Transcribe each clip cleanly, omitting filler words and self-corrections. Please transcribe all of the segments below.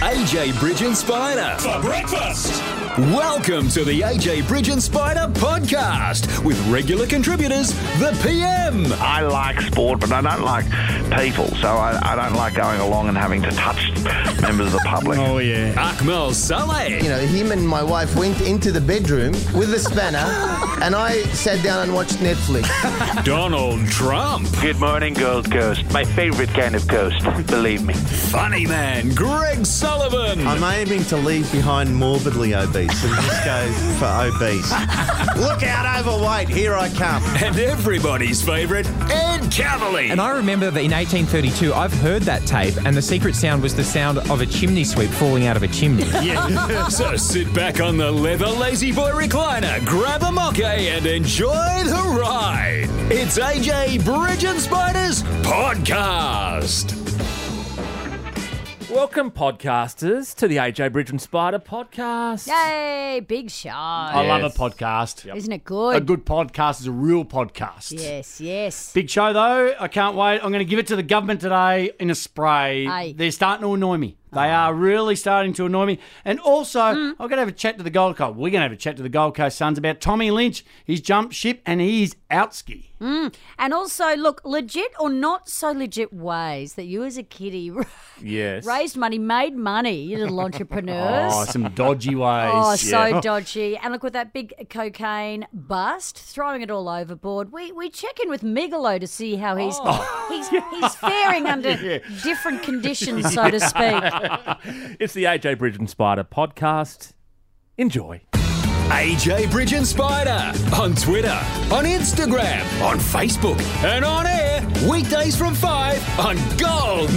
AJ Bridge and Spider. For breakfast. Welcome to the AJ Bridge and Spider podcast with regular contributors, the PM. I like sport, but I don't like people, so I don't like going along and having to touch members of the public. Oh, yeah. Akmal Saleh. You know, him and my wife went into the bedroom with a spanner and I sat down and watched Netflix. Donald Trump. Good morning, Gold Coast. My favourite kind of coast, believe me. Funny man, Greg Sullivan. I'm aiming to leave behind morbidly obese and just go for obese. Look out, overweight, here I come. And everybody's favourite, Ed Cavalier. And I remember that in 1832, I've heard that tape, and the secret sound was the sound of a chimney sweep falling out of a chimney. So sit back on the leather lazy boy recliner, grab a mocha and enjoy the ride. It's AJ Bridge and Spider's podcast. Welcome, podcasters, to the AJ Bridge and Spider podcast. Yay, big show. I love a podcast. Isn't it good? A good podcast is a real podcast. Yes, yes. Big show, though. I can't wait. I'm going to give it to the government today in a spray. Aye. They're starting to annoy me. They are really starting to annoy me. And also, I'm going to have a chat to the Gold Coast. We're going to have a chat to the Gold Coast Suns about Tommy Lynch. He's jumped ship and he's out ski. And also, look, legit or not so legit ways that you as a kiddie Yes. raised money, made money, you little entrepreneurs. Oh, some dodgy ways. Oh, so dodgy. And look, with that big cocaine bust, throwing it all overboard, we check in with Migolo to see how he's faring under different conditions, so to speak. It's the AJ Bridge and Spider podcast. Enjoy. AJ Bridge and Spider on Twitter, on Instagram, on Facebook, and on air weekdays from 5 on Gold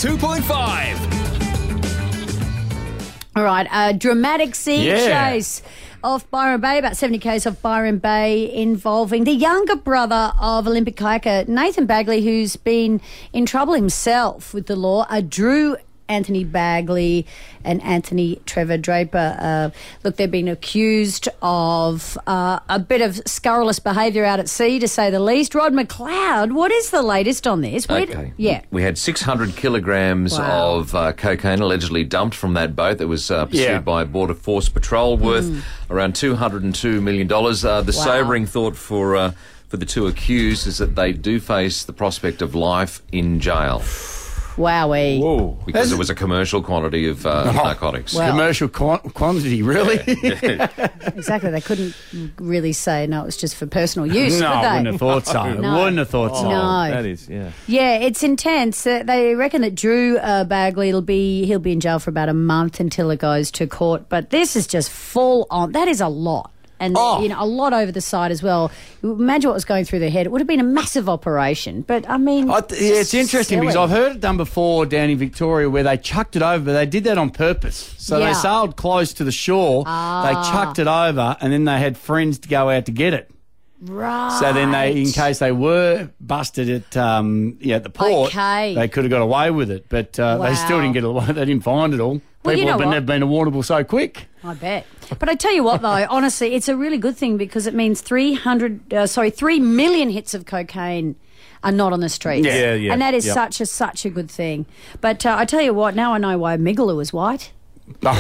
92.5. All right, a dramatic sea chase off Byron Bay, about 70 k's off Byron Bay, involving the younger brother of Olympic kayaker Nathan Bagley, who's been in trouble himself with the law. Drew Anthony Bagley and Anthony Trevor Draper. Look, they've been accused of a bit of scurrilous behaviour out at sea, to say the least. Rod McLeod, what is the latest on this? We had 600 kilograms of cocaine allegedly dumped from that boat that was pursued by Border Force Patrol, worth around $202 million. The sobering thought for the two accused is that they do face the prospect of life in jail. Wowee. Whoa. Because it was a commercial quantity of narcotics. Well, Commercial quantity, really? exactly. They couldn't really say, no, it was just for personal use, No, could I they? wouldn't have thought so. No. Wouldn't have thought so. No. That is, yeah. Yeah, it's intense. They reckon that Drew Bagley, he'll be in jail for about a month until it goes to court. But this is just full on. That is a lot. And a lot over the side as well. Imagine what was going through their head. It would have been a massive operation. But, I mean... it's interesting because I've heard it done before down in Victoria where they chucked it over, but they did that on purpose. So they sailed close to the shore, they chucked it over, and then they had friends to go out to get it. Right. So then in case they were busted at the port, they could have got away with it. But they still didn't get away. They didn't find it all. Well, People you know have been awardable so quick. I bet. But I tell you what, though, honestly, it's a really good thing because it means 3 million hits of cocaine are not on the streets. Yeah. And that is such a good thing. But I tell you what, now I know why Migaloo is white. No,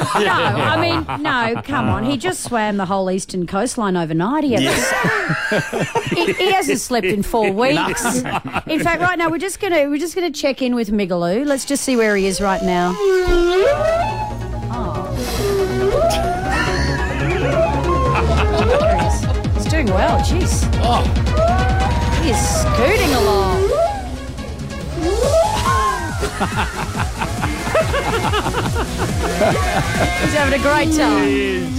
come on. He just swam the whole eastern coastline overnight. He hasn't slept in 4 weeks. In fact, right now we're just gonna check in with Migaloo. Let's just see where he is right now. He's doing well. Jeez. He is scooting along. He's having a great time.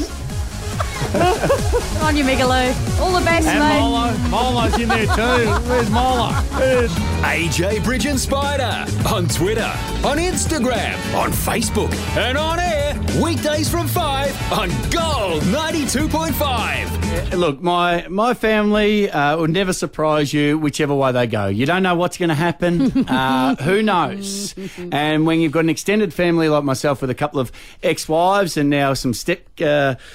On you, Migaloo. All the best, mate. Molo's in there too. Where's Molo? AJ Bridge and Spider on Twitter, on Instagram, on Facebook, and on air weekdays from 5 on Gold 92.5. Look, my family would never surprise you whichever way they go. You don't know what's going to happen. Who knows? And when you've got an extended family like myself with a couple of ex-wives and now some step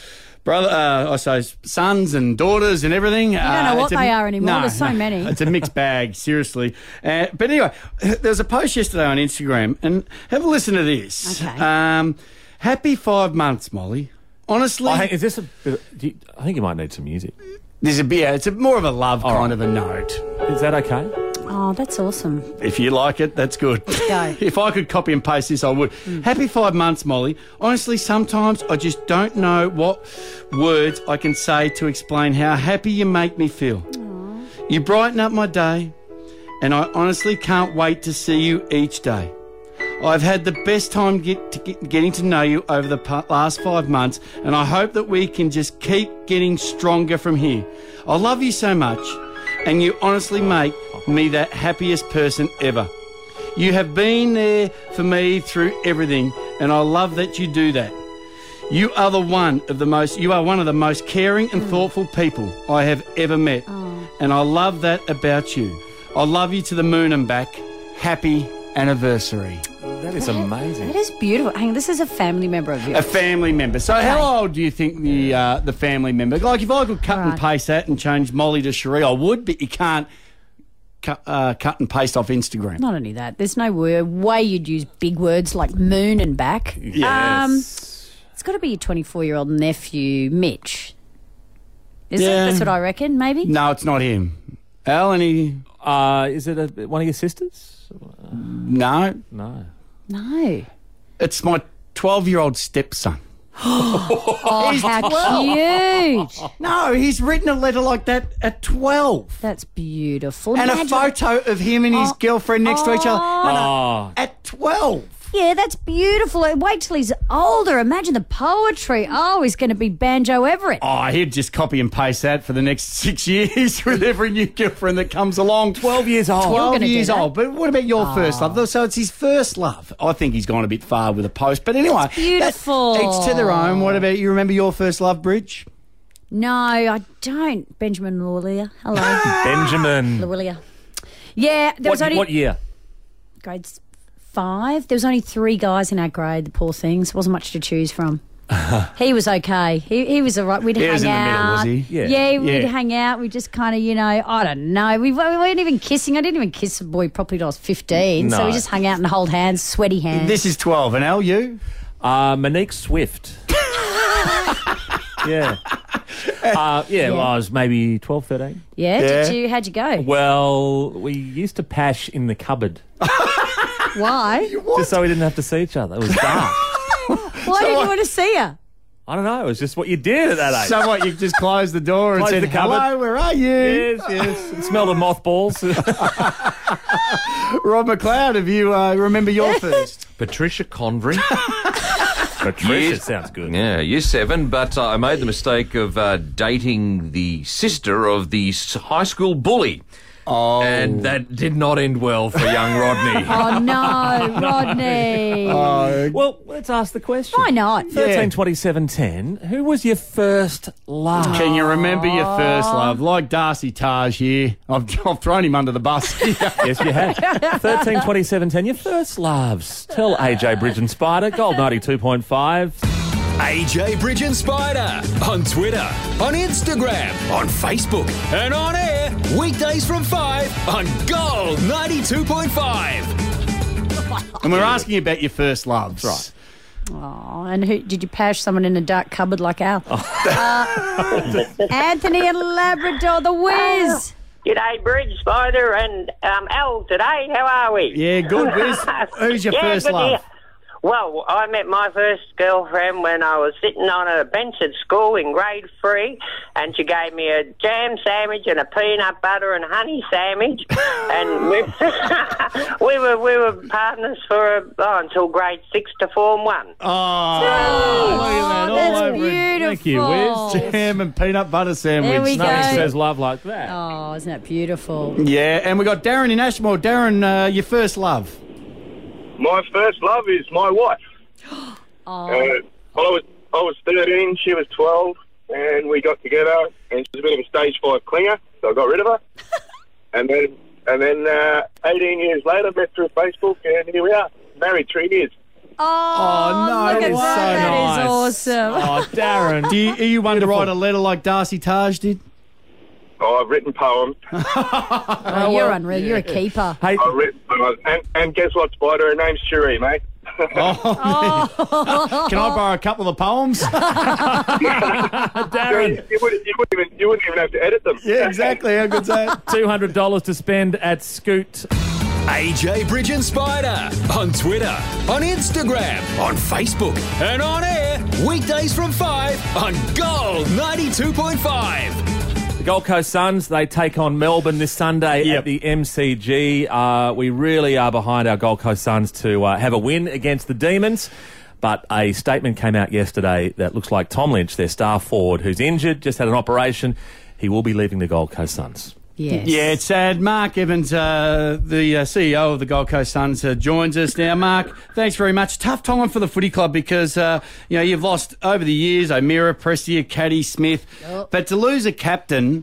brother, I suppose sons and daughters and everything. You don't know what they are anymore. There's so many. It's a mixed bag, seriously. But anyway, there was a post yesterday on Instagram, and have a listen to this. Okay. Happy 5 months, Molly. Honestly, I think you might need some music. There's it's more of a love kind of a note. Is that okay? Oh, that's awesome. If you like it, that's good. Go. If I could copy and paste this, I would. Happy 5 months, Molly. Honestly, sometimes I just don't know what words I can say to explain how happy you make me feel. Aww. You brighten up my day, and I honestly can't wait to see you each day. I've had the best time getting to know you over the last 5 months, and I hope that we can just keep getting stronger from here. I love you so much, and you honestly make me the happiest person ever. You have been there for me through everything, and I love that you do that. You are one of the most caring and thoughtful people I have ever met, and I love that about you. I love you to the moon and back. Happy anniversary. That is amazing. That is beautiful. Hang on, this is a family member of yours. A family member. So how old do you think the family member? Like if I could cut and paste that and change Molly to Cherie, I would, but you can't cut and paste off Instagram. Not only that, there's no way you'd use big words like moon and back. Yes. It's got to be your 24-year-old nephew, Mitch. Is it? That's what I reckon, maybe? No, it's not him. Al, any... Is it one of your sisters? No. No. It's my 12-year-old stepson. Oh, how cute. No, he's written a letter like that at 12. That's beautiful. And a photo of him and his girlfriend next to each other. Oh. At 12. Yeah, that's beautiful. Wait till he's older. Imagine the poetry. Oh, he's going to be Banjo Everett. Oh, he'd just copy and paste that for the next 6 years with every new girlfriend that comes along. 12 years old. 12 years old. But what about your first love? So it's his first love. I think he's gone a bit far with a post. But anyway. It's beautiful. Each to their own. What about you? Remember your first love, Bridge? No, I don't. Benjamin Lawlia. Hello. Benjamin. Lawlia. Yeah. There was only... What year? Grades 5. There was only 3 guys in our grade, the poor things. Wasn't much to choose from. He was okay. He was all right. We'd hang out. He was in the middle, was he? Yeah, we'd hang out. We just kind of, I don't know. We weren't even kissing. I didn't even kiss a boy properly till I was 15. No. So we just hung out and hold hands, sweaty hands. This is 12. And Al, you? Monique Swift. Yeah. Well, I was maybe 12, 13. Yeah? How'd you go? Well, we used to pash in the cupboard. Why? Just so we didn't have to see each other. It was dark. Why didn't you want to see her? I don't know. It was just what you did at that age. So what, you just closed the door and said, the cupboard. hello, where are you? Yes. It smelled of mothballs. Rob McLeod, have you remember your first? Patricia Convery. Patricia sounds good. Yeah, year 7, but I made the mistake of dating the sister of the high school bully. Oh. And that did not end well for young Rodney. Oh, no, Rodney. Well, let's ask the question. Why not? 13, 27, 10. Who was your first love? Can you remember your first love? Like Darcy Taj here. I've thrown him under the bus. Yes, you have. 13, 27, 10. Your first loves. Tell AJ Bridge and Spider. Gold 92.5. AJ Bridge and Spider on Twitter, on Instagram, on Facebook, and on air weekdays from 5 on Gold 92.5. And we're asking you about your first loves. Right. Oh, and who did you pash someone in a dark cupboard like Al? Anthony in Labrador, the whiz. G'day, Bridge, Spider, and Al today. How are we? Yeah, good, Whiz. Who's your first love? Yeah. Well, I met my first girlfriend when I was sitting on a bench at school in grade 3, and she gave me a jam sandwich and a peanut butter and honey sandwich, and we were partners for until grade 6 to Form 1. Oh, look at that, all that's over it. beautiful. Thank you, Wiz. Jam and peanut butter sandwich. There we go. Nothing says love like that. Oh, isn't that beautiful? Yeah, and we got Darren in Ashmore. Darren, your first love. My first love is my wife. I was 13, she was 12, and we got together, and she was a bit of a stage 5 clinger, so I got rid of her. and then 18 years later, met through Facebook, and here we are, married 3 years. Oh, no, look at it's that. so That nice. is awesome. Oh, Darren. Are you one to write a letter like Darcy Taj did? Oh, I've written poems. Oh, you're unreal. You're a keeper. Hey, I've written poems. And guess what, Spider? Her name's Cherie, mate. Can I borrow a couple of poems? Darren, You wouldn't even have to edit them. Yeah, exactly. How good's that? $200 to spend at Scoot. AJ Bridge and Spider on Twitter, on Instagram, on Facebook, and on air weekdays from 5 on Gold 92.5. The Gold Coast Suns, they take on Melbourne this Sunday at the MCG. We really are behind our Gold Coast Suns to have a win against the Demons. But a statement came out yesterday that looks like Tom Lynch, their star forward, who's injured, just had an operation. He will be leaving the Gold Coast Suns. Yes. Yeah, it's sad. Mark Evans, the CEO of the Gold Coast Suns, joins us now. Mark, thanks very much. Tough time for the footy club because you've lost over the years O'Meara, Prestia, Caddy, Smith, but to lose a captain,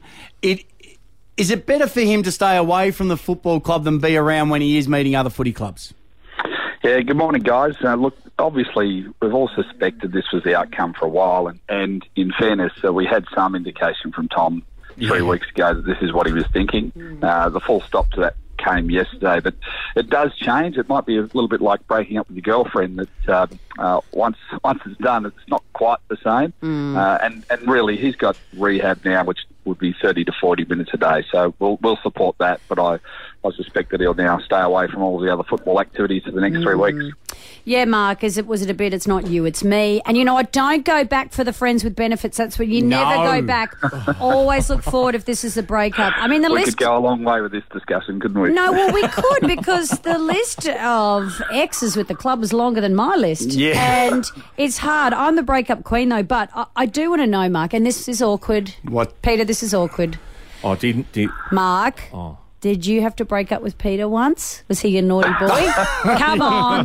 is it better for him to stay away from the football club than be around when he is meeting other footy clubs? Yeah, good morning, guys. Look, obviously, we've all suspected this was the outcome for a while, and in fairness, we had some indication from Tom 3 weeks ago that this is what he was thinking. The full stop to that came yesterday, but it does change. It might be a little bit like breaking up with your girlfriend, that once it's done, it's not quite the same. And really, he's got rehab now, which would be 30 to 40 minutes a day. So we'll support that, but I suspect that he'll now stay away from all the other football activities for the next 3 weeks. Yeah, Mark, was it a bit, it's not you, it's me. And, I don't go back for the friends with benefits. That's what you never go back. Always look forward if this is a breakup. I mean, we could go a long way with this discussion, couldn't we? No, well, we could, because the list of exes with the club is longer than my list. Yeah. And it's hard. I'm the breakup queen, though, but I do want to know, Mark, and this is awkward. What? Peter, this is awkward. Oh, did Mark, did you have to break up with Peter once? Was he a naughty boy? Come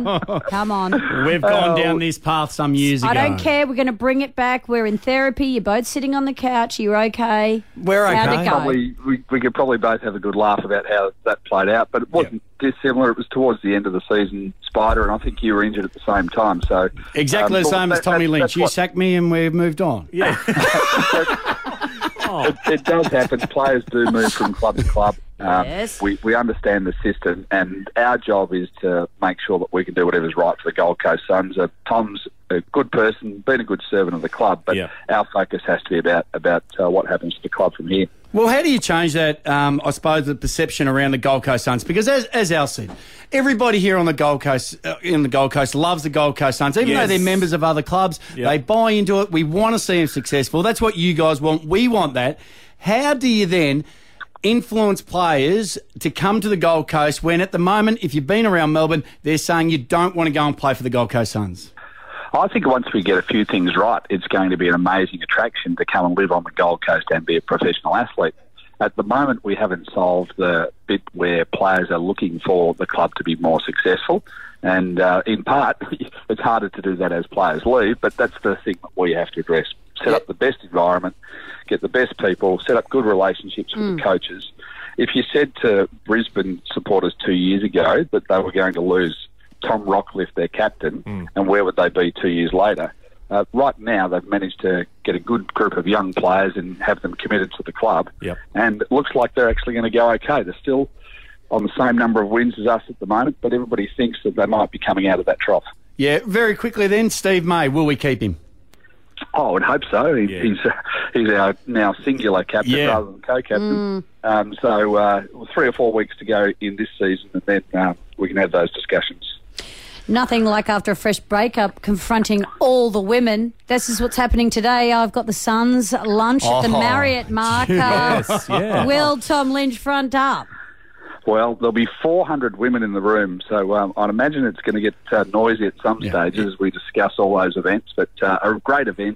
on. We've gone down this path some years ago. I don't care. We're going to bring it back. We're in therapy. You're both sitting on the couch. You're okay. We're okay. How'd it go? Probably, we could probably both have a good laugh about how that played out, but it wasn't dissimilar. It was towards the end of the season, Spider, and I think you were injured at the same time. So Exactly the same as Tommy Lynch. You sacked me and we've moved on. Yeah. It does happen. Players do move from club to club. Yes. We understand the system, and our job is to make sure that we can do whatever's right for the Gold Coast Suns. Tom's a good person, been a good servant of the club, but our focus has to be about what happens to the club from here. Well, how do you change that, I suppose, the perception around the Gold Coast Suns? Because as Al said, everybody here on the Gold Coast, loves the Gold Coast Suns. Even though they're members of other clubs, they buy into it. We want to see them successful. That's what you guys want. We want that. How do you then influence players to come to the Gold Coast when at the moment, if you've been around Melbourne, they're saying you don't want to go and play for the Gold Coast Suns? I think once we get a few things right, it's going to be an amazing attraction to come and live on the Gold Coast and be a professional athlete. At the moment, we haven't solved the bit where players are looking for the club to be more successful. And in part, it's harder to do that as players leave, but that's the thing that we have to address. Set up the best environment, get the best people, set up good relationships with the coaches. If you said to Brisbane supporters 2 years ago that they were going to lose Tom Rockcliffe, their captain, and where would they be 2 years later? Right now, they've managed to get a good group of young players and have them committed to the club. And it looks like they're actually going to go okay. They're still on the same number of wins as us at the moment, but everybody thinks that they might be coming out of that trough. Yeah, very quickly then, Steve May, will we keep him? Oh, I would hope so. He's our now singular captain rather than co-captain. So 3 or 4 weeks to go in this season, and then we can have those discussions. Nothing like after a fresh breakup confronting all the women. This is what's happening today. I've got the Suns lunch at the Marriott, Mark. Will Tom Lynch front up? Well, there'll be 400 women in the room, so I'd imagine it's going to get noisy at some stages as we discuss all those events, but a great event.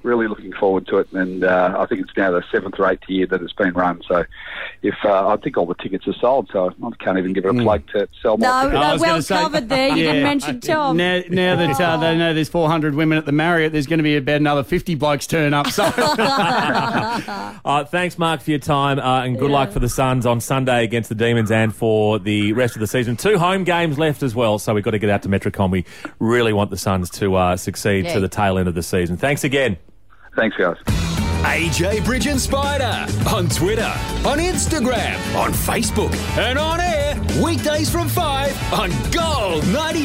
really looking forward to it. And I think it's now the 7th or 8th year that it's been run. So I think all the tickets are sold, so I can't even give it a plug to sell more tickets. No, well covered there. You didn't mention Tom. Now that they know there's 400 women at the Marriott, there's going to be about another 50 blokes turn up. So. Thanks, Mark, for your time, and good luck for the Suns on Sunday against the Demons and for the rest of the season. 2 home games left as well, so we've got to get out to Metricon. We really want the Suns to succeed to the tail end of the season. Thanks again. Thanks, guys. AJ Bridge and Spider on Twitter, on Instagram, on Facebook, and on air weekdays from 5 on Gold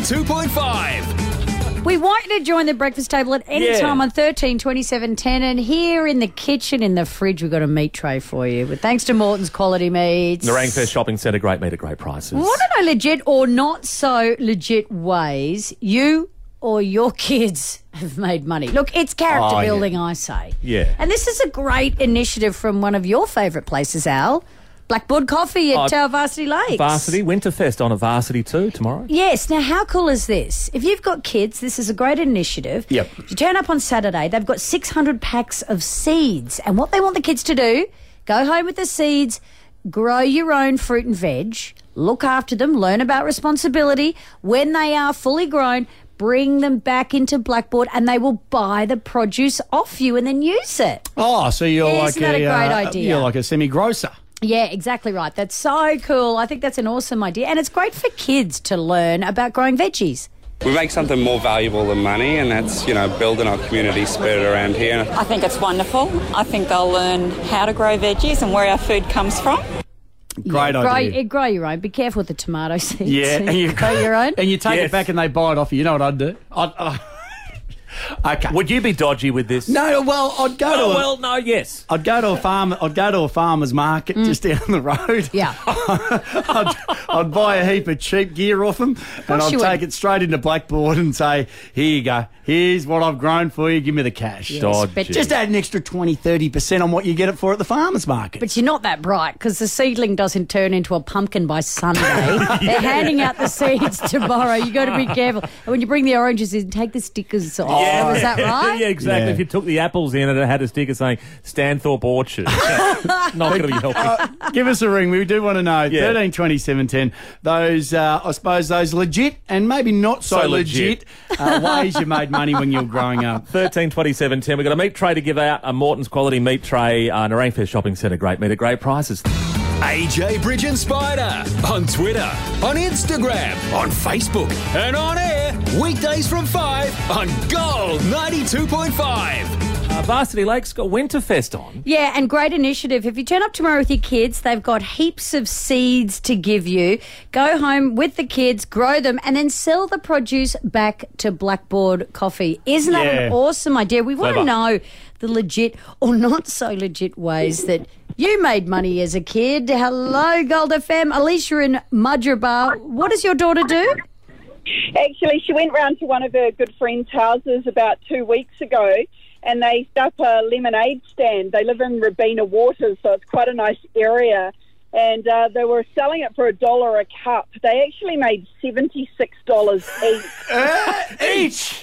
92.5. We want you to join the breakfast table at any time on 13 27 10, and here in the kitchen, in the fridge, we've got a meat tray for you. But thanks to Morton's Quality Meats. Nerang Fair Shopping Centre, great meat at great prices. We want to know legit or not so legit ways you or your kids have made money. Look, it's character building, I say. Yeah. And this is a great initiative from one of your favourite places, Al. Blackboard Coffee at Varsity Lakes. Varsity, Winterfest on a Varsity too tomorrow. Yes. Now, how cool is this? If you've got kids, this is a great initiative. Yep. You turn up on Saturday, they've got 600 packs of seeds. And what they want the kids to do, go home with the seeds, grow your own fruit and veg, look after them, learn about responsibility. When they are fully grown, bring them back into Blackboard and they will buy the produce off you and then use it. Oh, so you're Isn't that a great idea? You're like a semi-grocer. Yeah, exactly right. That's so cool. I think that's an awesome idea. And it's great for kids to learn about growing veggies. We make something more valuable than money, and that's, building our community spirit around here. I think it's wonderful. I think they'll learn how to grow veggies and where our food comes from. Great idea. Grow your own. Be careful with the tomato seeds. Yeah, and you grow your own. And you take it back and they buy it off you. You know what I'd do? Okay. Would you be dodgy with this? No, well, I'd go yes. I'd go to a farm. I'd go to a farmer's market just down the road. Yeah. I'd buy a heap of cheap gear off them, and I'd take it straight into Blackboard and say, "Here you go. Here's what I've grown for you. Give me the cash." Yes, dodgy. Just add an extra 20-30% on what you get it for at the farmer's market. But you're not that bright because the seedling doesn't turn into a pumpkin by Sunday. They're handing out the seeds tomorrow. You got to be careful. And when you bring the oranges in, take the stickers off. Yeah. Is that right? Yeah, exactly. Yeah. If you took the apples in and it had a sticker saying Stanthorpe Orchard, not going to be helping. Give us a ring. We do want to know. 13 27 10. Those, I suppose, those legit and maybe not so legit ways you made money when you were growing up. 13 27 10. We've got a meat tray to give out. A Morton's Quality Meat Tray. Nerang Fair Shopping Centre. Great meat at great prices. AJ Bridge and Spider on Twitter, on Instagram, on Facebook, and on air weekdays from 5 on Gold 92.5. Varsity Lakes got Winterfest on. Yeah, and great initiative. If you turn up tomorrow with your kids, they've got heaps of seeds to give you. Go home with the kids, grow them, and then sell the produce back to Blackboard Coffee. Isn't that an awesome idea? We want to know the legit or not so legit ways that you made money as a kid. Hello, Gold FM. Alicia in Mudgeeraba. What does your daughter do? Actually, she went round to one of her good friends' houses about 2 weeks ago, and they set up a lemonade stand. They live in Robina Waters, so it's quite a nice area. And they were selling it for $1 a cup. They actually made $76 each. Each?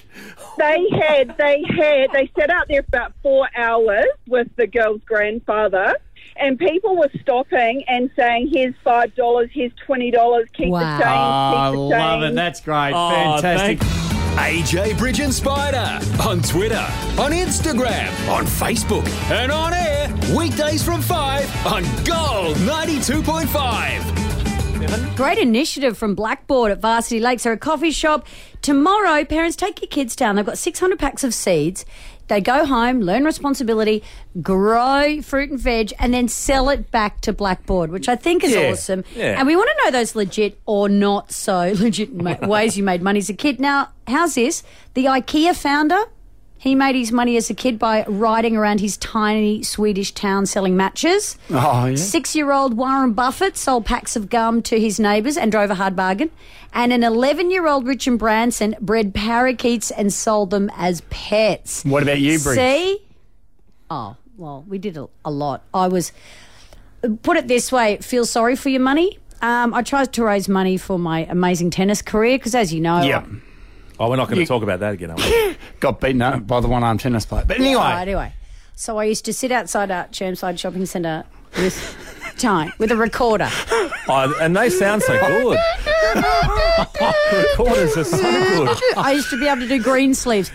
They sat out there for about 4 hours with the girl's grandfather, and people were stopping and saying, "Here's $5, here's $20, keep the change, keep the change." I love it. That's great. Fantastic. AJ Bridge and Spider on Twitter, on Instagram, on Facebook, and on air weekdays from 5 on Gold 92.5. Great initiative from Blackboard at Varsity Lakes. They're a coffee shop. Tomorrow, parents, take your kids down. They've got 600 packs of seeds. They go home, learn responsibility, grow fruit and veg, and then sell it back to Blackboard, which I think is awesome. Yeah. And we want to know those legit or not so legit ways you made money as a kid. Now, how's this? The IKEA founder, he made his money as a kid by riding around his tiny Swedish town selling matches. Oh, yeah. 6-year-old Warren Buffett sold packs of gum to his neighbours and drove a hard bargain. And an 11-year-old Richard Branson bred parakeets and sold them as pets. What about you, Bridge? See? Oh, well, we did a lot. Put it this way, feel sorry for your money. I tried to raise money for my amazing tennis career because, as you know, Oh, we're not going to talk about that again, are we? Got beaten up by the one-armed tennis player. But anyway. So I used to sit outside Chermside Shopping Centre with a recorder. Oh, and they sound so good. Recorders are so good. I used to be able to do green sleeves.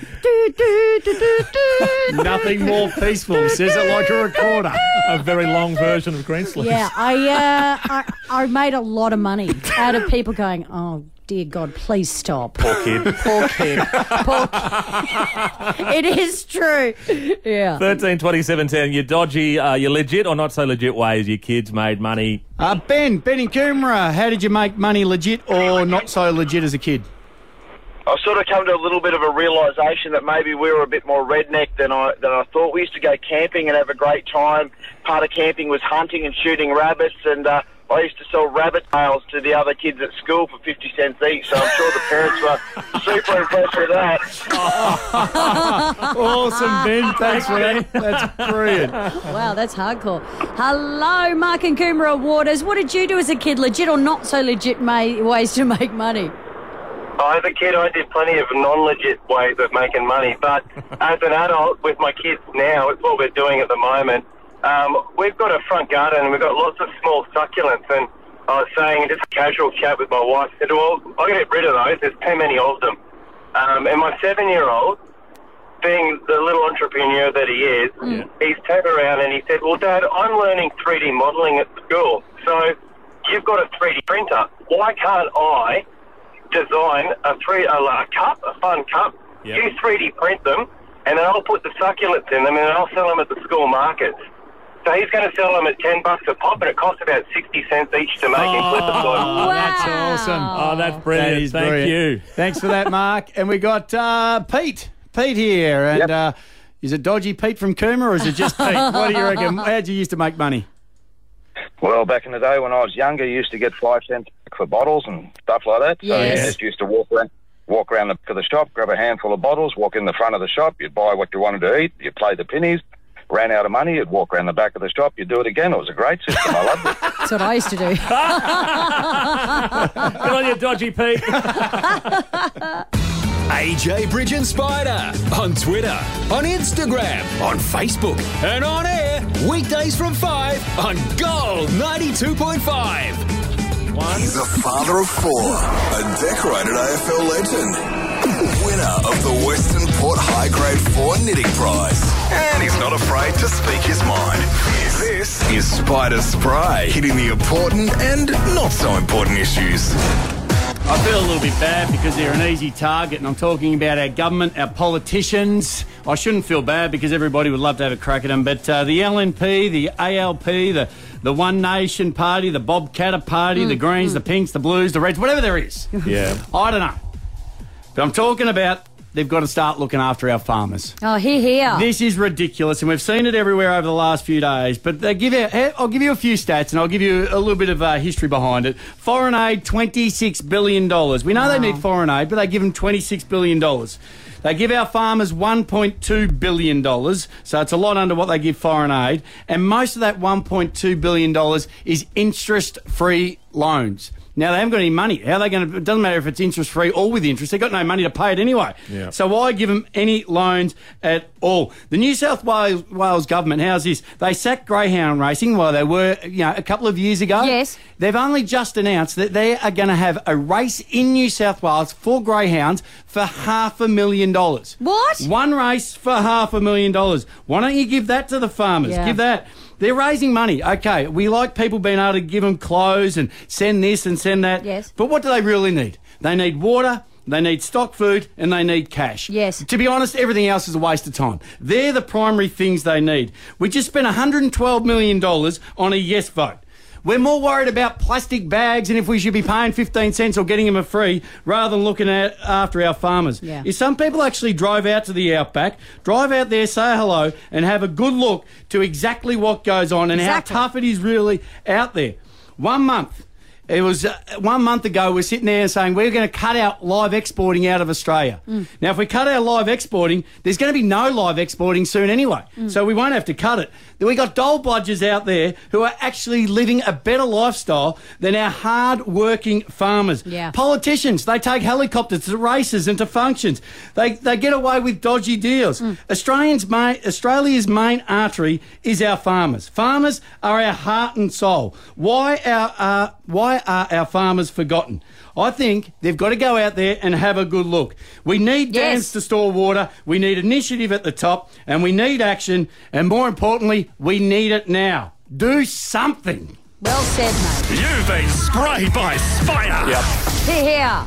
Nothing more peaceful, says it like a recorder. A very long version of green sleeves. Yeah, I made a lot of money out of people going, oh, dear God, please stop. Poor kid. Poor kid. It is true. Yeah. 13, 20, 7, 10. You're dodgy, you're legit or not so legit ways your kids made money. Ben in Coomera, how did you make money legit or not so legit as a kid? I've sort of come to a little bit of a realisation that maybe we were a bit more redneck than I thought. We used to go camping and have a great time. Part of camping was hunting and shooting rabbits, and I used to sell rabbit tails to the other kids at school for 50 cents each, so I'm sure the parents were super impressed with that. Awesome, Ben. Thanks for that. That's brilliant. Wow, that's hardcore. Hello, Mark and Coomera Waters. What did you do as a kid, legit or not so legit ways to make money? As a kid, I did plenty of non-legit ways of making money, but as an adult, with my kids now, it's what we're doing at the moment. We've got a front garden and we've got lots of small succulents, and I was saying, just a casual chat with my wife, I said, well, I've got to get rid of those, there's too many of them. And my 7-year-old, being the little entrepreneur that he is, he's turned around and he said, well, Dad, I'm learning 3D modelling at school, so you've got a 3D printer. Why can't I design a fun cup, you 3D print them, and then I'll put the succulents in them and I'll sell them at the school markets. So he's going to sell them at $10 a pop, and it costs about 60 cents each to make and clip it. Wow. That's awesome. Oh, that's brilliant. That is Thank brilliant. you. Thanks for that, Mark. And we got Pete here. And is it Dodgy Pete from Coomera, or is it just Pete? What do you reckon? How'd you used to make money? Well, back in the day when I was younger, you used to get 5 cents for bottles and stuff like that. So you just used to walk around the back of the shop, grab a handful of bottles, walk in the front of the shop, you'd buy what you wanted to eat, you'd play the pennies, ran out of money, you'd walk around the back of the shop, you'd do it again. It was a great system. I loved it. That's what I used to do. Good on you, Dodgy Pete. AJ Bridge and Spider on Twitter, on Instagram, on Facebook, and on air weekdays from 5 on Gold 92.5. He's a father of 4, a decorated AFL legend, winner of the Western Port High Grade 4 knitting prize, and he's not afraid to speak his mind. This is Spider Spray, hitting the important and not so important issues. I feel a little bit bad because they're an easy target, and I'm talking about our government, our politicians. I shouldn't feel bad because everybody would love to have a crack at them, but the LNP, the ALP, the One Nation Party, the Bob Catter Party, the Greens, the Pinks, the Blues, the Reds, whatever there is. Yeah. I don't know. But I'm talking about they've got to start looking after our farmers. Oh, here. This is ridiculous, and we've seen it everywhere over the last few days. But I'll give you a few stats, and I'll give you a little bit of history behind it. Foreign aid, $26 billion. We know they need foreign aid, but they give them $26 billion. They give our farmers $1.2 billion, so it's a lot under what they give foreign aid. And most of that $1.2 billion is interest-free loans. Now, they haven't got any money. How are they going to... It doesn't matter if it's interest-free or with interest. They've got no money to pay it anyway. Yeah. So why give them any loans at all? The New South Wales government, how's this? They sacked greyhound racing while they were, a couple of years ago. Yes. They've only just announced that they are going to have a race in New South Wales for greyhounds for $500,000. What? One race for $500,000. Why don't you give that to the farmers? Yeah. Give that... They're raising money. Okay, we like people being able to give them clothes and send this and send that. Yes. But what do they really need? They need water, they need stock food, and they need cash. Yes. To be honest, everything else is a waste of time. They're the primary things they need. We just spent $112 million on a yes vote. We're more worried about plastic bags and if we should be paying 15 cents or getting them for free rather than looking after our farmers. Yeah. If some people actually drove out to the outback, drive out there, say hello, and have a good look to exactly what goes on and how tough it is really out there. 1 month. It was 1 month ago, we're sitting there saying we're going to cut out live exporting out of Australia. Now, if we cut out live exporting, there's going to be no live exporting soon anyway, so we won't have to cut it. Then we got dole bludgers out there who are actually living a better lifestyle than our hard-working farmers. Yeah. Politicians, they take helicopters to races and to functions. They get away with dodgy deals. Australia's main artery is our farmers. Farmers are our heart and soul. Why are our farmers forgotten? I think they've got to go out there and have a good look. We need dams to store water, we need initiative at the top, and we need action, and more importantly, we need it now. Do something. Well said, mate. You've been sprayed by Spider. Yep. Here.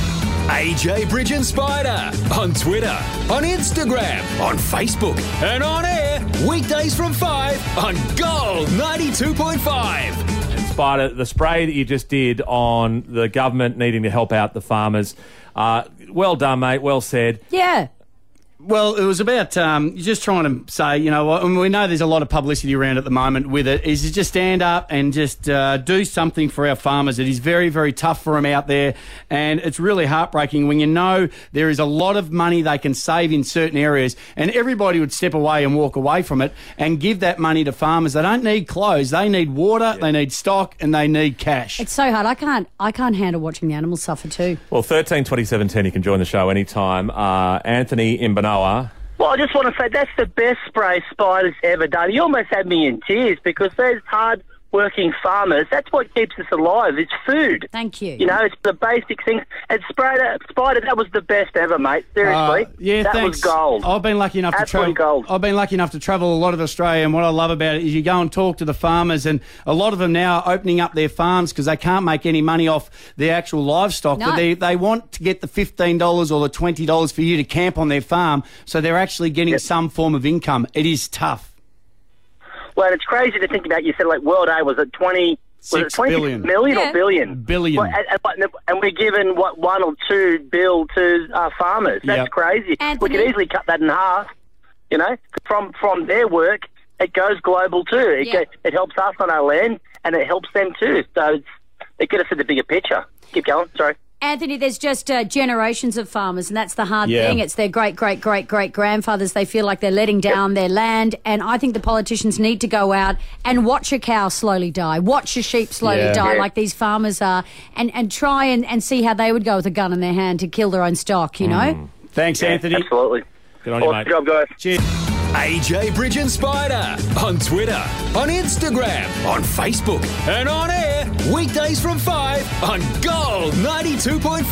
AJ Bridge and Spider on Twitter, on Instagram, on Facebook, and on air weekdays from 5 on Gold 92.5. Spider, the spray that you just did on the government needing to help out the farmers, well done, mate. Well said. Yeah. Well, it was about just trying to say, you know, and we know there's a lot of publicity around at the moment with it, is to just stand up and just do something for our farmers. It is very, very tough for them out there, and it's really heartbreaking when you know there is a lot of money they can save in certain areas, and everybody would step away and walk away from it and give that money to farmers. They don't need clothes. They need water, they need stock, and they need cash. It's so hard. I can't handle watching the animals suffer too. Well, 13 27 10, you can join the show anytime. Anthony in Benowa. Well, I just want to say that's the best spray Spider's ever done. He almost had me in tears because those hard-working farmers, that's what keeps us alive. It's food. Thank you. You know, it's the basic things. And Spider, that was the best ever, mate. Seriously. Yeah, that thanks. was gold. I've been lucky enough to travel. Gold. I've been lucky enough to travel a lot of Australia, and what I love about it is you go and talk to the farmers, and a lot of them now are opening up their farms because they can't make any money off their actual livestock. No. But they want to get the $15 or the $20 for you to camp on their farm, so they're actually getting some form of income. It is tough. Well, it's crazy to think about. You said like World Aid was at 26 billion. million or billion? Billion. Well, and we're giving, what, 1 or 2 bill to our farmers. That's crazy. Anthony. We could easily cut that in half, you know. From their work, it goes global too. It helps us on our land, and it helps them too. So they get us at the bigger picture. Keep going, sorry. Anthony, there's just generations of farmers, and that's the hard thing. It's their great-great-great-great-grandfathers. They feel like they're letting down their land, and I think the politicians need to go out and watch a cow slowly die, watch a sheep slowly die like these farmers are, and try and see how they would go with a gun in their hand to kill their own stock, you know? Thanks, Anthony. Absolutely. Good on you, mate. Good job, guys. Cheers. AJ Bridge and Spider on Twitter, on Instagram, on Facebook, and on air weekdays from 5 on Gold 92.5.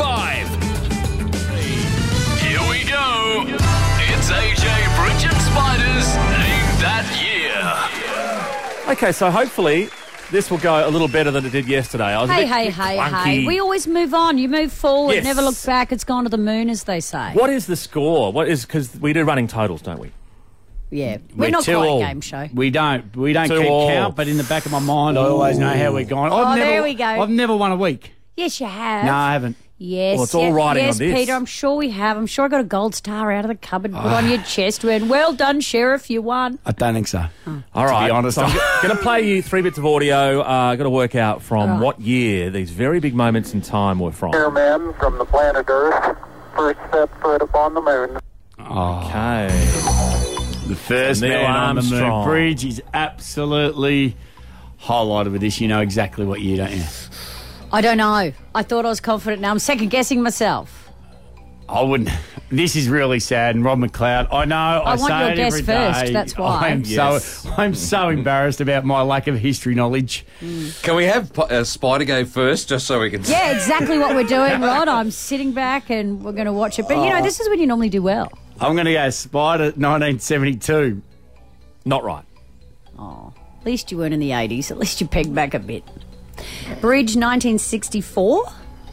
Here we go. It's AJ Bridge and Spider's Name That Year. Okay, so hopefully this will go a little better than it did yesterday. I was a bit clunky. We always move on. You move forward, Yes. never look back. It's gone to the moon, as they say. What is the score? Because we do running totals, don't we? Yeah, we're not quite a game show. We don't keep 2-2. count, but in the back of my mind, I always know how we're going. There we go. I've never won a week. Yes, you have. No, I haven't. Yes, Well, it's all riding yes, on this. Peter, I'm sure we have. I'm sure I got a gold star out of the cupboard, put on your chest, and well done, Sheriff, you won. I don't think so. All right. To be honest, so I'm going to play you 3 bits of audio. Got to work out from what year these very big moments in time were from. Men from the planet Earth first set foot upon the moon. Okay. The first Neil man on the moon. Armstrong. Bridge is absolutely highlighted with this. You know exactly what year, don't you? I don't know. I thought I was confident. Now I'm second-guessing myself. I wouldn't. This is really sad. And Rob McLeod, I know. I want say your it guess every first, day. that's why. I'm so embarrassed about my lack of history knowledge. Can we have Spider go first, just so we can... Yeah, exactly what we're doing, Rod. I'm sitting back and we're going to watch it. But, you know, this is when you normally do well. I'm going to go Spider 1972. Not right. Oh, at least you weren't in the 80s. At least you pegged back a bit. Bridge 1964.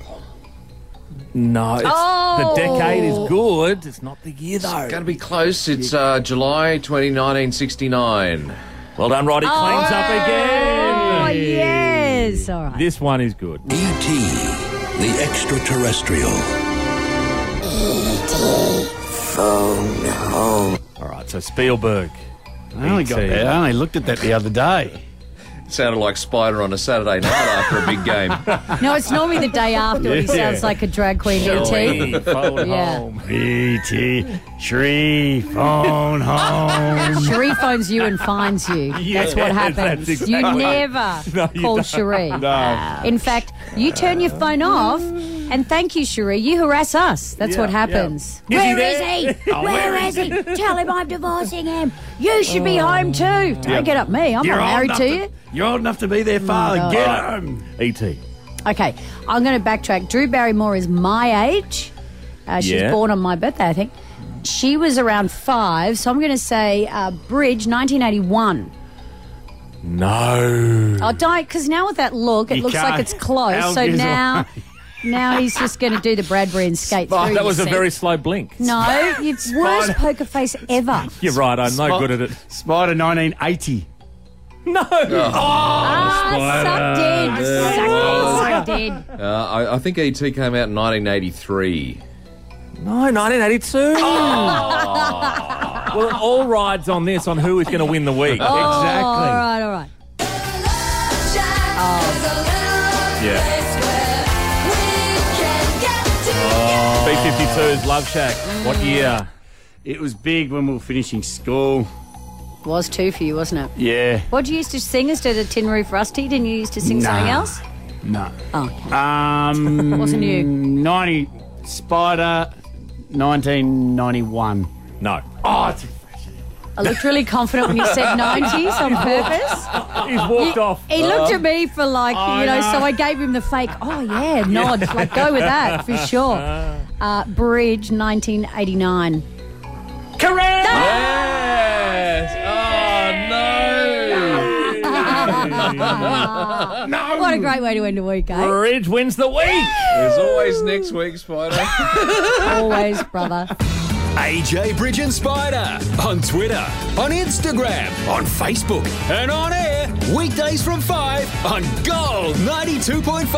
No, the decade is good. It's not the year, though. It's going to be close. It's July 1969. Well done, Roddy. Cleans up again. Oh, yes. All right. This one is good. E.T. the extraterrestrial. E.T. phone home. All right, so Spielberg. I only looked at that the other day. Sounded like Spider on a Saturday night after a big game. No, it's normally the day after when he sounds like a drag queen E.T. Phone Yeah. home. E.T. Shree, phone home. Cherie phones you and finds you. That's what happens. that's You exactly- never No, you call don't. Cherie. No. In fact, you turn your phone off and thank you, Cherie. You harass us. That's what happens. Yeah. Where is he? Where is he? Tell him I'm divorcing him. You should be home too. Don't get up me. I'm You're not old married enough to you. You're old enough to be their father. God. Get home. E.T. Okay, I'm going to backtrack. Drew Barrymore is my age. She's Yeah. born on my birthday, I think. She was around 5, so I'm going to say Bridge, 1981. No. Oh, don't, because now with that look, it You looks like can't. it's close. Al So gives now, away. now he's just going to do the Bradbury and skate through. That was you a see. very slow blink. No, it's worst poker face ever. You're right, I'm no good at it. Spider 1980. No. Suck dead. I think E.T. came out in 1983. No, 1982. Well, it all rides on this, on who is going to win the week. Oh, all right, all right. Yeah. B-52's Love Shack. What year? It was big when we were finishing school. Was 2 for you, wasn't it? Yeah. What did you used to sing instead of Tin Roof Rusty? Didn't you used to sing Nah. something else? No. Oh, Wasn't you? 90 Spider 1991. No. Oh, it's I looked really confident when you said 90s on purpose. He's walked off. He looked at me for like, I so know. I gave him the fake, oh yeah, nod. Like, go with that for sure. Bridge, 1989. Correct! Yes! Oh, no. What a great way to end a week, eh? Bridge wins the week. There's always next week, Spider. Always, brother. AJ Bridge and Spider on Twitter, on Instagram, on Facebook, and on air weekdays from 5 on Gold 92.5.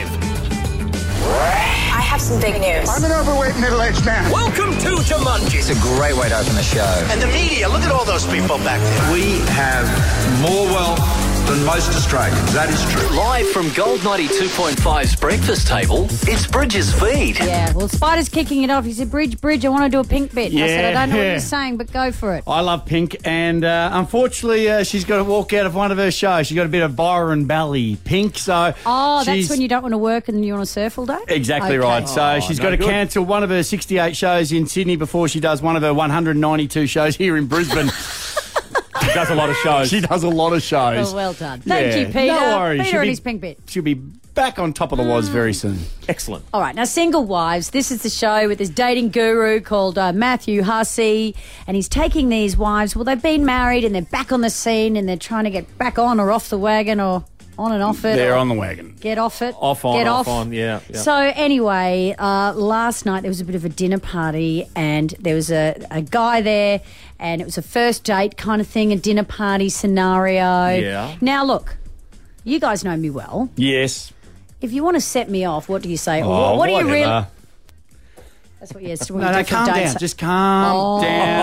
I have some big news. I'm an overweight middle-aged man. Welcome to Jumanji. It's a great way to open the show. And the media, look at all those people back there. We have more wealth than most Australians. That is true. Live from Gold 92.5's breakfast table, it's Bridge's feed. Yeah, well, Spider's kicking it off. He said, Bridge, I want to do a pink bit. I said, I don't know what you're saying, but go for it. I love Pink, and unfortunately, she's got to walk out of one of her shows. She's got a bit of Byron Belly, Pink, so... Oh, that's she's- when you don't want to work and you want to surf all day? Exactly Okay. right. So she's got to cancel one of her 68 shows in Sydney before she does one of her 192 shows here in Brisbane. She does a lot of shows. She does a lot of shows. Oh, well done. Thank you, Yeah. Peter. No worries. Peter She'll and be- his pink bit. She'll be back on top of the was very soon. Excellent. All right, now Single Wives. This is the show with this dating guru called Matthew Hussey, and he's taking these wives. Well, they've been married and they're back on the scene and they're trying to get back on or off the wagon or on and off it. They're or on the wagon. Get off it. Off on, Get off on, yeah. So anyway, last night there was a bit of a dinner party and there was a guy there and it was a first date kind of thing, a dinner party scenario. Yeah. Now look, you guys know me well. Yes. If you want to set me off, what do you say? Oh, what do you whatever. really... That's what, yes. No, calm down. Just calm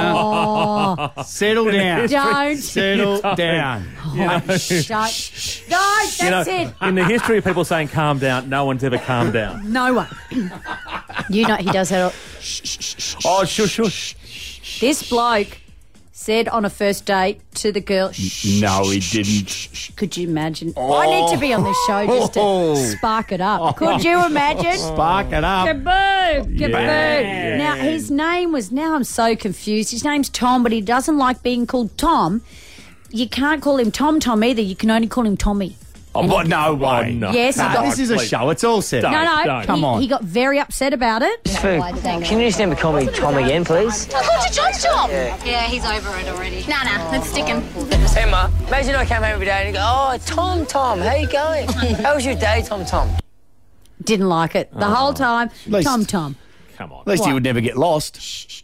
down. Settle down. Don't. Settle down. Don't. That's it. In the history of people saying calm down, no one's ever calmed down. No one. You know, he does that. Oh, shush. This bloke said on a first date to the girl, No, he didn't. could you imagine? I need to be on this show just to spark it up. Could you imagine? Spark it up. Kaboom! Kaboom! Yeah. Now, his name was, now I'm so confused. His name's Tom, but he doesn't like being called Tom. You can't call him Tom either. You can only call him Tommy. Oh, but no way. no. Yes, he got- this is a show. It's all set. No, Come on. He got very upset about it. Can you just never call me Tom again, please? I called you Tom. Yeah. He's over it already. Nah, let's stick him. Emma, imagine I came home every day and you go, oh, Tom, how you going? How was your day, Tom? Didn't like it the whole time. least- Tom. Come on. At least he would never get lost.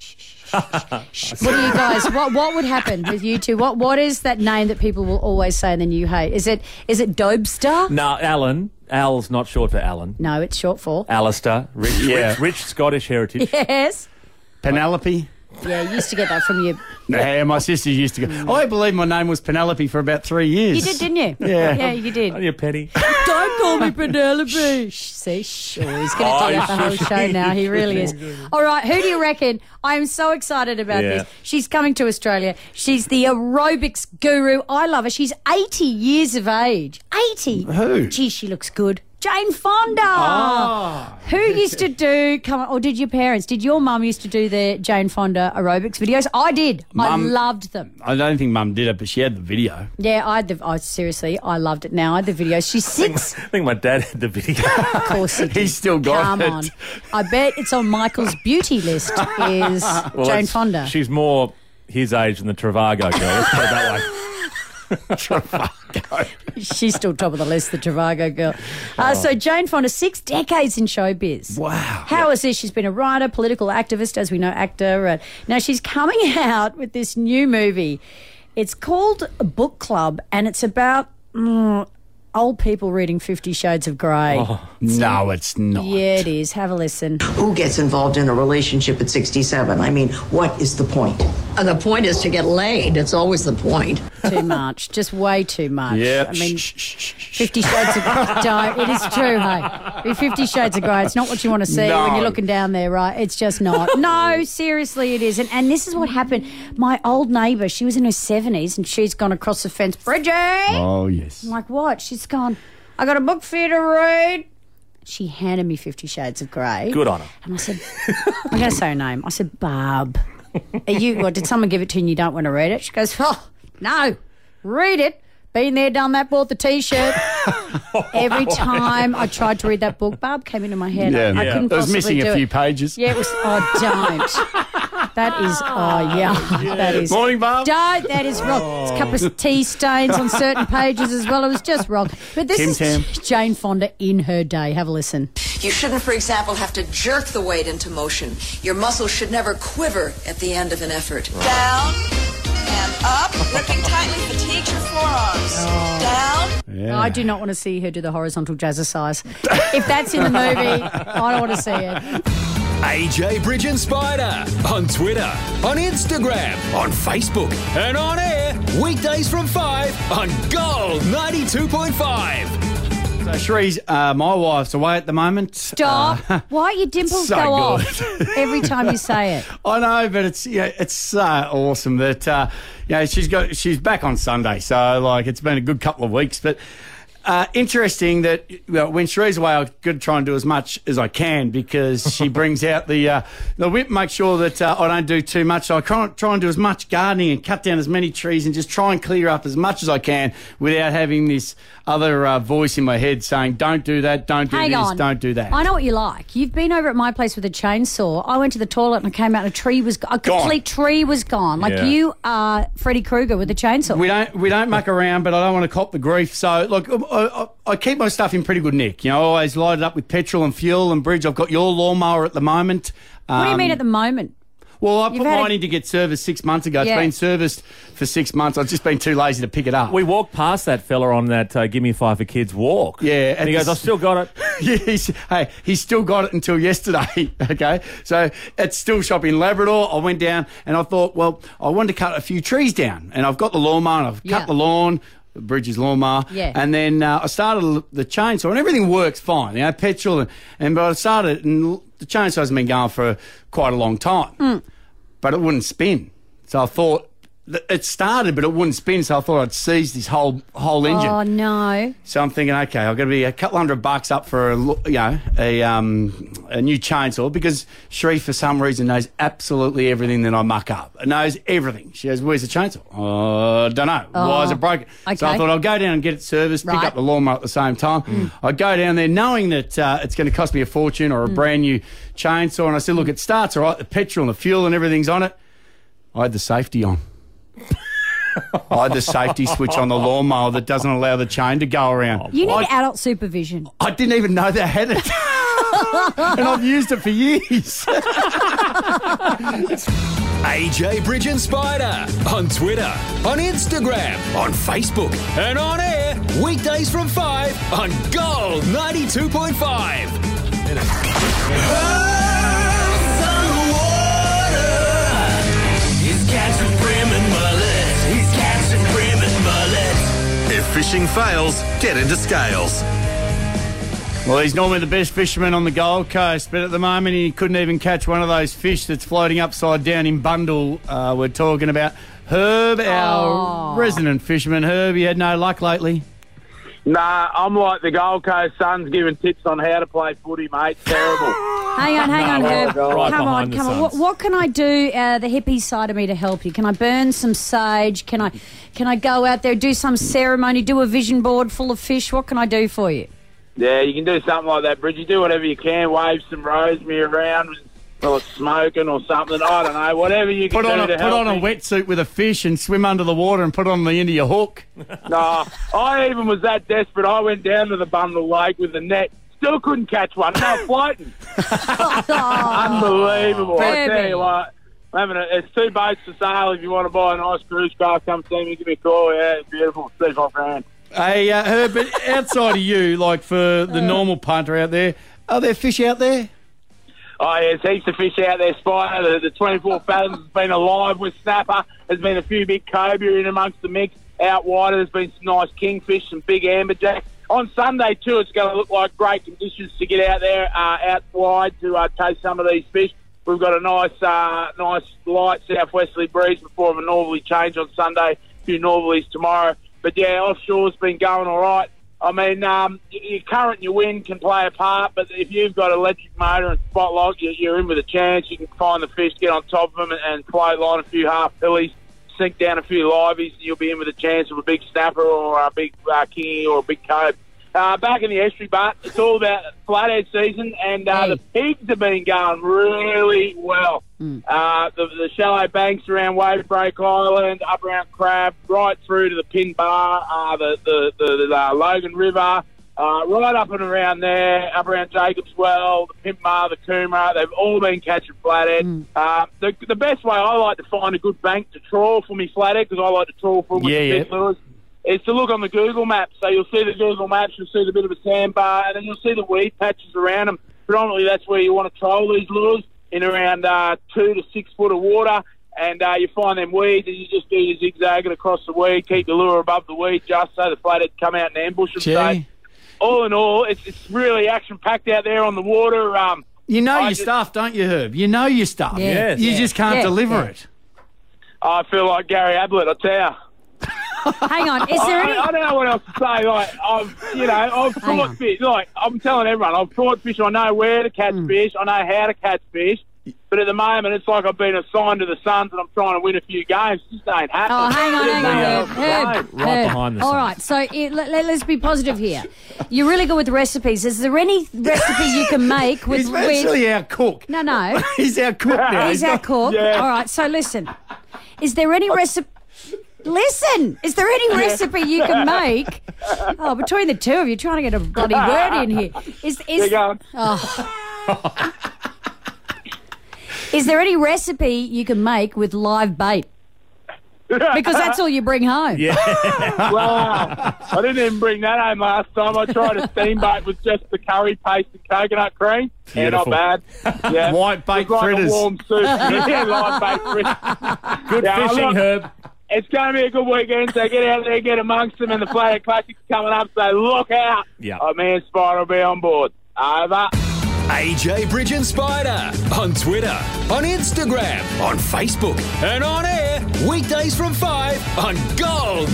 What do you guys? What would happen with you two? What is that name that people will always say and then you hate? Is it Dobestar? No, Alan. Al's not short for Alan. No, it's short for. Alistair. Rich Scottish heritage. Yes. Penelope. Yeah, you used to get that from your Nah, my sisters used to go. I believe my name was Penelope for about 3 years. You did, didn't you? Yeah. Yeah, you did. Oh, you're petty. Don't call me Penelope. See, sure, he's going to do that the whole show now. He really is. All right, who do you reckon? I am so excited about this. She's coming to Australia. She's the aerobics guru. I love her. She's 80 years of age. 80? Who? Gee, she looks good. Jane Fonda. Oh. Who used to do, or did your parents, did your mum used to do the Jane Fonda aerobics videos? I did. I loved them. I don't think Mum did it, but she had the video. Yeah, seriously, I loved it now. I had the video. She's 6. I think my dad had the video. Of course he did. He's still got it. Come on. I bet it's on Michael's beauty list is Jane Fonda. She's more his age than the Travago girl. Let's put it that way. She's still top of the list, the Travago girl. So Jane Fonda, 6 decades in showbiz. Wow. How is this? She's been a writer, political activist, as we know, actor. Now she's coming out with this new movie. It's called Book Club, and it's about old people reading 50 Shades of Grey. Oh, no, it's not. Yeah, it is. Have a listen. Who gets involved in a relationship at 67? I mean, what is the point? The point is to get laid. It's always the point. Too much. Just way too much. Yeah. I mean, 50 Shades of Grey. Don't. It is true, hey. 50 Shades of Grey. It's not what you want to see when you're looking down there, right? It's just not. No, seriously, it isn't. And this is what happened. My old neighbour, she was in her 70s, and she's gone across the fence. Bridget! Oh, yes. I'm like, what? She's gone, I got a book for you to read. She handed me 50 Shades of Grey. Good on her. And I said, I'm going to say her name. I said, Barb, did someone give it to you and you don't want to read it? She goes, oh, no, read it. Been there, done that, bought the T-shirt. Every time I tried to read that book, Barb came into my head. I couldn't possibly do it. It was missing a few pages. Yeah, it was, don't. That is, that is. Morning, Barb. Don't, that is wrong. It's a couple of tea stains on certain pages as well. It was just wrong. But this is Jane Fonda in her day. Have a listen. You shouldn't, for example, have to jerk the weight into motion. Your muscles should never quiver at the end of an effort. Down and up. Gripping tightly fatigues your forearms. Down. Yeah. I do not want to see her do the horizontal jazzercise. If that's in the movie, I don't want to see it. AJ Bridge and Spider on Twitter, on Instagram, on Facebook, and on air weekdays from 5 on Gold 92.5. So Shree's, my wife's away at the moment. Stop. Why your dimples so go good. off every time you say it? I know, but it's so awesome that she's back on Sunday. So it's been a good couple of weeks, but. Interesting that when Shree's away, I've got to try and do as much as I can because she brings out the whip, make sure that I don't do too much. So I try and do as much gardening and cut down as many trees and just try and clear up as much as I can without having this other voice in my head saying, don't do that, don't do don't do that. I know what you like. You've been over at my place with a chainsaw. I went to the toilet and I came out and a complete tree was gone. You are Freddy Krueger with a chainsaw. We don't muck around, but I don't want to cop the grief. So, I keep my stuff in pretty good nick. I always light it up with petrol and fuel and Bridge. I've got your lawnmower at the moment. What do you mean at the moment? Well, I put mine in to get serviced 6 months ago. It's been serviced for 6 months. I've just been too lazy to pick it up. We walked past that fella on that Give Me 5 for Kids walk. Yeah. And he goes, I've still got it. Yeah, he's still got it until yesterday, okay? So it's still shop in Labrador. I went down and I thought, well, I wanted to cut a few trees down. And I've got the lawnmower and I've cut the lawn. Bridges lawnmower, and then I started the chainsaw, and everything works fine. Petrol, but I started, and the chainsaw hasn't been going for quite a long time, but it wouldn't spin. So I thought it started, but it wouldn't spin. So I thought I'd seize this whole engine. Oh no! So I'm thinking, okay, I've got to be a couple $100 up for a new chainsaw because Shree for some reason knows absolutely everything that I muck up. Knows everything. She goes, "Where's the chainsaw?" Don't know. Why is it broken? Okay. So I thought I'll go down and get it serviced, pick up the lawnmower at the same time. I go down there knowing that it's going to cost me a fortune or a brand new chainsaw, and I said, "Look, it starts all right. The petrol and the fuel and everything's on it." I had the safety on. I had the safety switch on the lawnmower that doesn't allow the chain to go around. You need adult supervision. I didn't even know they had it. And I've used it for years. AJ Bridge and Spider on Twitter, on Instagram, on Facebook, and on air weekdays from 5 on Gold 92.5. Catch a fishing fails, get into Scales. Well, he's normally the best fisherman on the Gold Coast, but at the moment he couldn't even catch one of those fish that's floating upside down in Bundle. We're talking about Herb, our resident fisherman. Herb, you had no luck lately? Nah, I'm like the Gold Coast Suns giving tips on how to play footy, mate. Terrible. Hang on, Herb. Right come on. What can I do, the hippie side of me, to help you? Can I burn some sage? Can I go out there, do some ceremony, do a vision board full of fish? What can I do for you? Yeah, you can do something like that, Bridgie. Do whatever you can. Wave some rosemary around or smoking or something. I don't know. Whatever you can do to help Put on me. a wetsuit with a fish and swim under the water and put on the end of your hook. No, I even was that desperate. I went down to the Bundle Lake with a net. Still couldn't catch one. They were floating. Unbelievable. I tell you what. It's 2 boats for sale. If you want to buy a nice cruise craft, come see me. Give me a call. Yeah, it's beautiful. $35,000. Hey, Herb, but outside of you, like for the normal punter out there, are there fish out there? Oh, yeah, there's heaps of fish out there, Spider. The 24 fathoms has been alive with snapper. There's been a few big cobia in amongst the mix. Out wider, there's been some nice kingfish, some big amberjack. On Sunday, too, it's going to look like great conditions to get out there, out wide to chase some of these fish. We've got a nice light southwesterly breeze before a northerly change on Sunday, a few northerlies tomorrow. But, yeah, offshore's been going all right. I mean, your current and your wind can play a part, but if you've got an electric motor and spot lock, you're in with a chance. You can find the fish, get on top of them and float line a few half pillies, sink down a few liveys, and you'll be in with a chance of a big snapper or a big kingy or a big cobe. Back in the estuary, but it's all about flathead season, and the pigs have been going really well. The shallow banks around Wavebreak Island, up around Crab, right through to the Pin Bar, the Logan River, right up and around there, up around Jacobs Well, the Pin Bar, the Coomera. They've all been catching flathead. The best way I like to find a good bank to trawl for me flathead, because I like to trawl for them with the big lures, is to look on the Google Maps. So you'll see the Google Maps, you'll see the bit of a sandbar, and then you'll see the weed patches around them. Predominantly that's where you want to troll these lures, in around 2 to 6 foot of water, and you find them weeds, and you just do your zigzagging across the weed, keep the lure above the weed just so the flathead come out and ambush them. So all in all, it's really action-packed out there on the water. You know your stuff, don't you, Herb? You know your stuff. Yes. You just can't deliver it. I feel like Gary Ablett, I tell you. Hang on, is there any... I don't know what else to say. Like, I've caught fish. Like, I'm telling everyone, I've caught fish. I know where to catch fish. I know how to catch fish. But at the moment, it's like I've been assigned to the Suns and I'm trying to win a few games. It just ain't happening. Oh, hang on, Herb. Right behind the All Suns. right, so let's be positive here. You're really good with recipes. Is there any recipe you can make with... He's actually our cook. No. He's our cook now. He's our cook. Yeah. All right, so listen. Is there any recipe... Listen, is there any recipe you can make? Oh, between the two of you, trying to get a bloody word in here. Is there any recipe you can make with live bait? Because that's all you bring home. Yeah. Wow. I didn't even bring that home last time. I tried a steamboat with just the curry paste and coconut cream. Beautiful. Yeah, not bad. Yeah. White bait like fritters. A warm soup. Yeah, live bait fritters. Good fishing, Herb. It's going to be a good weekend, so get out there, get amongst them, and the Flathead Classic's coming up, so look out. Yeah. Oh, man, Spider will be on board. Over. AJ Bridge and Spider on Twitter, on Instagram, on Facebook, and on air weekdays from 5 on Gold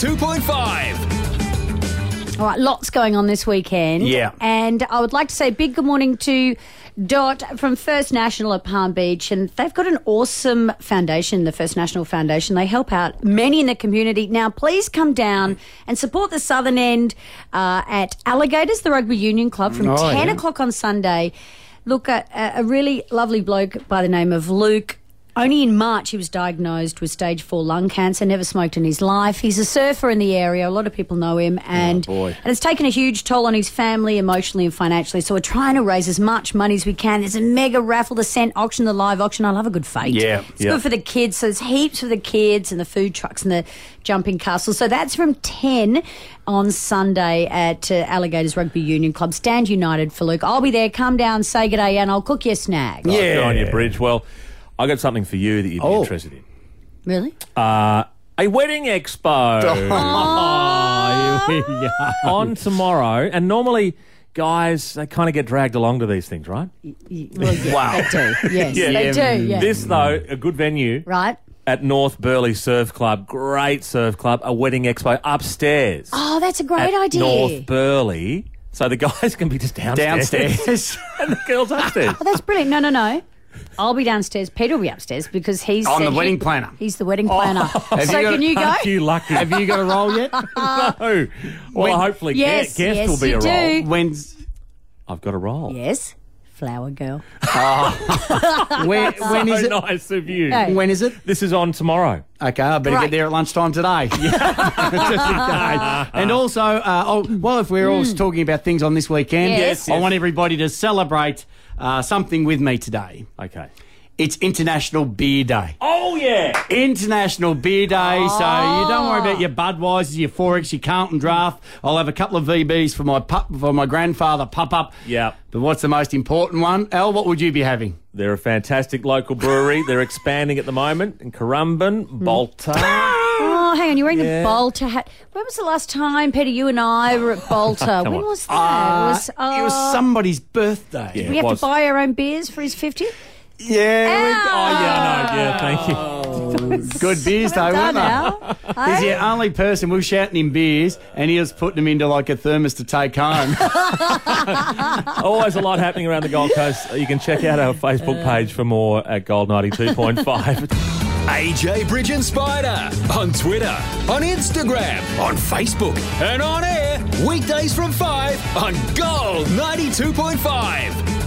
92.5. All right, lots going on this weekend. Yeah. And I would like to say a big good morning to Dot from First National at Palm Beach, and they've got an awesome foundation, the First National Foundation. They help out many in the community. Now, please come down and support the Southern End at Alligators, the Rugby Union Club, from 10 o'clock on Sunday. Look, a really lovely bloke by the name of Luke. Only in March he was diagnosed with stage 4 lung cancer, never smoked in his life. He's a surfer in the area. A lot of people know him. And it's taken a huge toll on his family, emotionally and financially. So we're trying to raise as much money as we can. There's a mega raffle, the scent auction, the live auction. I love a good fete. Yeah. It's good for the kids. So there's heaps for the kids and the food trucks and the jumping castle. So that's from 10 on Sunday at Alligators Rugby Union Club. Stand united for Luke. I'll be there. Come down, say good day, and I'll cook you a snag. Yeah. Good on you, Bridge. Well, I got something for you that you'd be interested in. Really? A wedding expo. on tomorrow, and normally guys, they kind of get dragged along to these things, right? Well, yeah, they do. Yes, they do. Yeah. This, though, a good venue. Right. At North Burleigh Surf Club, great surf club, a wedding expo upstairs. Oh, that's a great idea. North Burleigh. So the guys can be just downstairs. And the girls upstairs. Oh, that's brilliant. No. I'll be downstairs. Peter will be upstairs because he's... I'm the wedding planner. He's the wedding planner. Can you go? Aren't you lucky? Have you got a role yet? No. Well, hopefully guest will be a role. When's... I've got a role. Yes. Flower girl. When is it? Nice of you. Hey. When is it? This is on tomorrow. Okay, I better get there at lunchtime today. Just in case. And also, if we're all talking about things on this weekend, Yes. I want everybody to celebrate something with me today. Okay. It's International Beer Day. Oh, yeah. International Beer Day. So you don't worry about your Budweisers, your Forex, your Carlton Draft. I'll have a couple of VBs for my grandfather Pup-Up. Yeah. But what's the most important one? Al, what would you be having? They're a fantastic local brewery. They're expanding at the moment in Currumbin, Bolter. Oh, hang on. You're wearing the Bolter hat. When was the last time, Peter, you and I were at Bolter? When was that? It was somebody's birthday. Did we have to buy our own beers for his 50th? Yeah. Thank you. Good beers though, weren't they? He's the only person we were shouting him beers and he was putting them into like a thermos to take home. Always a lot happening around the Gold Coast. You can check out our Facebook page for more at Gold 92.5. AJ Bridge and Spider on Twitter, on Instagram, on Facebook, and on air weekdays from 5 on Gold 92.5.